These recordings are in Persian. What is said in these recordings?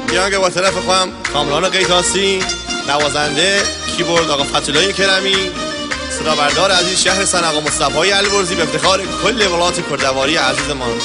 یه با طرف خواهم کامران قیتاسی، نوازنده کیبورد آقا فتولای کرمی، صدا بردار عزیز شهر سن آقا مصطفی البرزی به افتخار کل ولایت کردواری عزیزمان.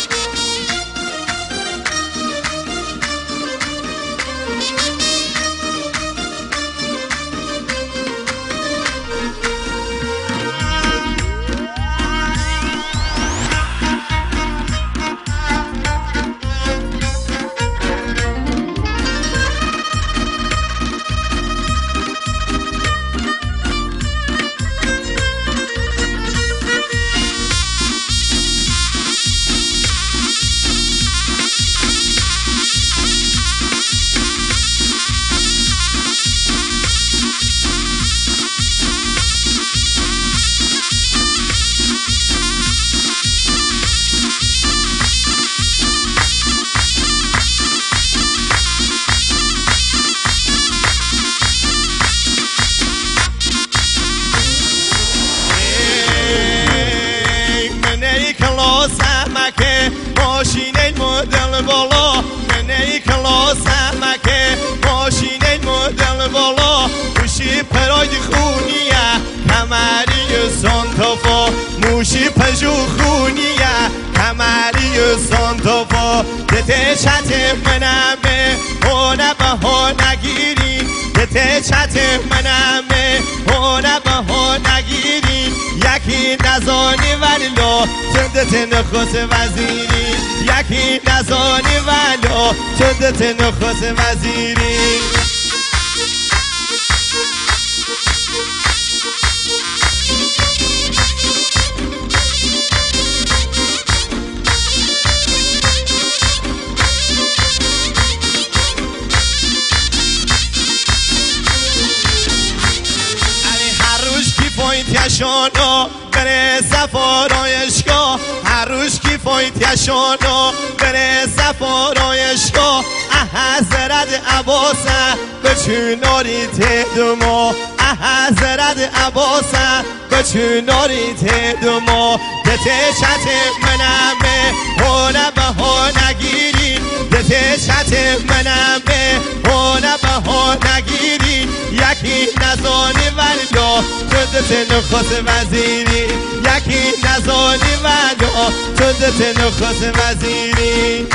ماشینه مدل بالا منی کلاس همکه ماشینه مدل بالا موشی پراید خونیه کمری سانتافا موشی پژو خونیه کمری سانتافا دته چت منمه هونه به ها نگیرین دته چت منمه هونه به ها نگیرین یکی نزانی ولو چندت نخست وزیری یکی نزانی ولو چندت نخست وزیری یشانو بره سفارایشگاه هر روز کی فایت یشانو بره سفارایشگاه حضرت عباسه به چوناری تدما حضرت عباسه به چوناری تدما دته چت منمه هونه به ها نگیرین دته چت منمه هونه به ها نگیرین یکی نزانی ولدا چندت نخست وزیری یکی نزانی ولدا چندت نخست وزیری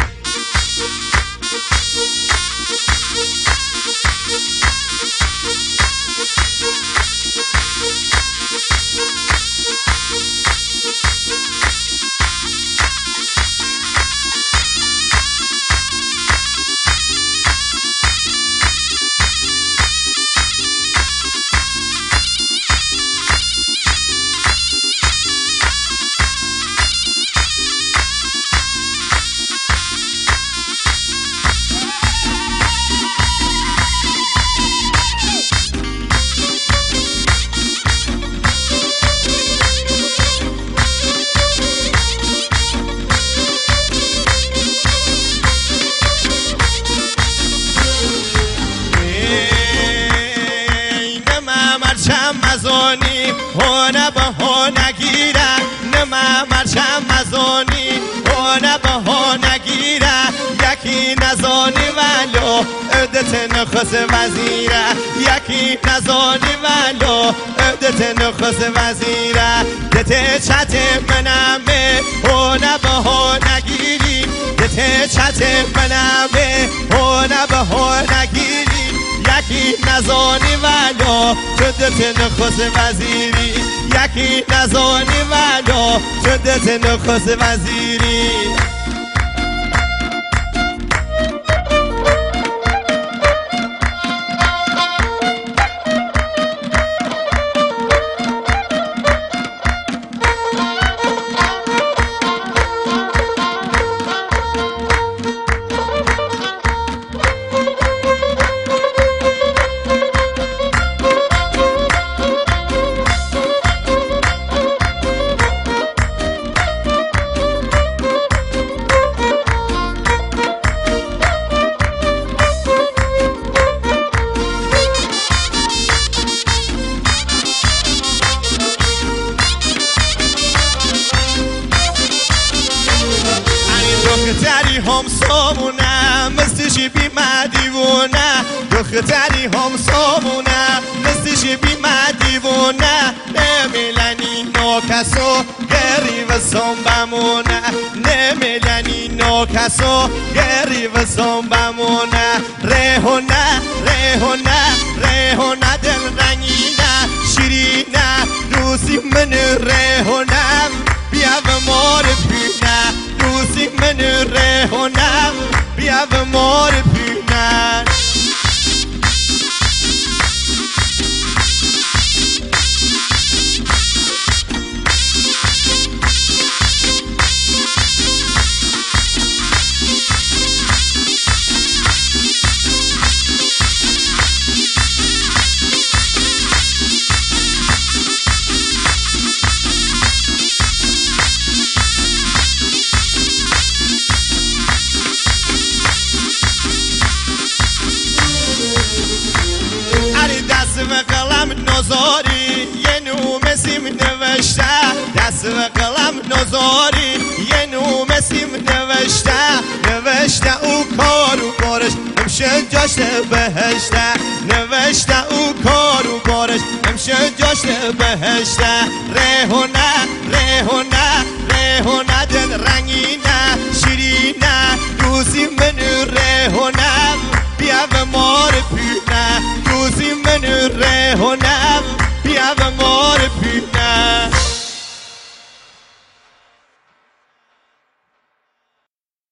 مزانی هونه به ها نگیره نمه مرچم مزانی هونه به ها نگیره یکی نزانی ولو عدت نخست وزیره یکی نزانی ولو عدت نخست وزیره دته چت منمه هونه به ها نگیری دته چت منمه هونه به ها نگیری یکی نزانی ولو چندت نخست وزیری یکی نزانی ولو چندت نخست وزیری دختری هم سامونه نستش بیمه دیوونه نمیلنی نو کسو گری و بمونه نمیلنی نو کسو گری و بمونه ریحونه ریحونه ریحونه دل رنگینه شیرینه دوستی من ریحونه بیا و مار پینه دوستی من ریحونه بیا و مار پینه دست و قلم نزاری یه نومسیم نوشته دست و قلم نزاری یه نومسیم نوشته او کار و بارش همشه جاشته بهشته نوشته او کار و بارش همشه جاشته بهشته ریحونه ریحونه ریحونه دل رنگینه شیرینه دوستی من ریحونه بیا و مار پینه دوستی من ریحونه